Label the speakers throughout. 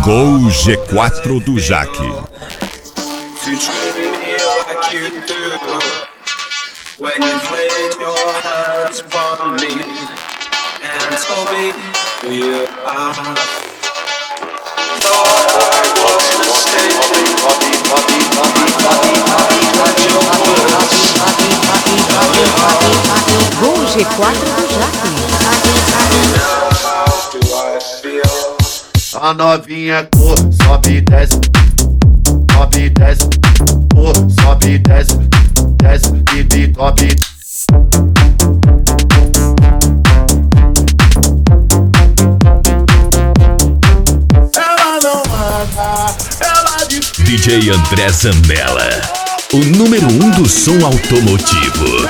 Speaker 1: Gol G4 do Jaque.
Speaker 2: Gol G4 do Jaque.
Speaker 3: A novinha cor, sobe e desce, sobe e desce, cor, sobe e desce, desce e sobe. Ela não anda, ela
Speaker 1: DJ André Zanella, o número 1 do som automotivo.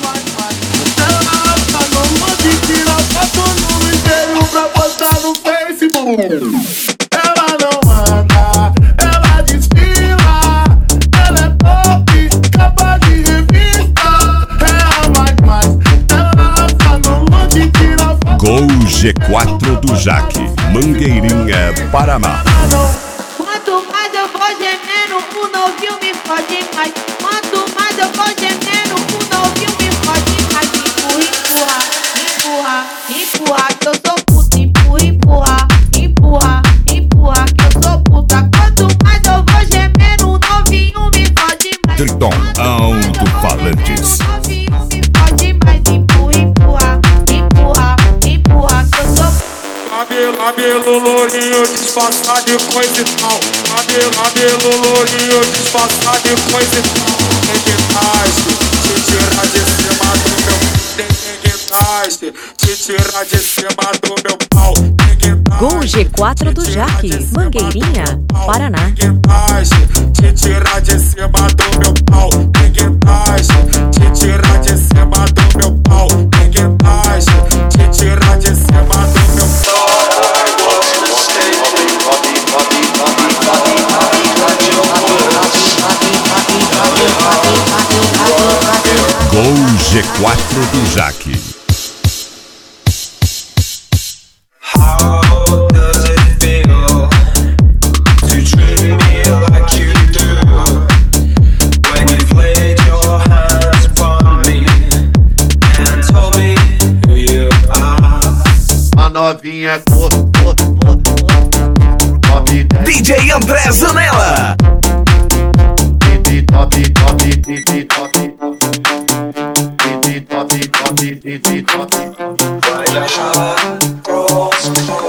Speaker 3: Ela não anda, ela desfila, ela é pop, capa de revista, é a mais, ela tá no monte, tira foto.
Speaker 1: Gol G4 do Jaque, Mangueirinha, Paraná.
Speaker 4: Quanto mais eu vou gemendo, o novinho me fode mais. Quanto mais eu vou gemendo, o novinho me fode mais. Empurra, empurra, empurra, que eu sou puta. Empurra, empurra, empurra, que eu sou puta. Quanto mais eu vou gemendo, o novinho me fode mais.
Speaker 1: Triton, alto-falantes.
Speaker 4: O novinho me fode mais. Empurra, empurra, empurra, empurra, que eu sou
Speaker 5: Cabelo lourinho, disfarçado de coisa e tal. Cabelo lourinho, disfarçado de coisa e tal. Tem que se tirar de cima do meu. Tem que se tirar de cima do meu pau.
Speaker 2: Gol G4 do Jaque, Mangueirinha, Paraná.
Speaker 5: Tem que se tirar de cima do meu pau. Tem que se tirar de cima do meu pau. Tem que se tirar de cima do meu pau.
Speaker 1: Gol G4 do Jaque.
Speaker 3: A novinha cor, sobe e desce,
Speaker 1: DJ André Zanella.
Speaker 3: top.
Speaker 6: Vai achar, cross,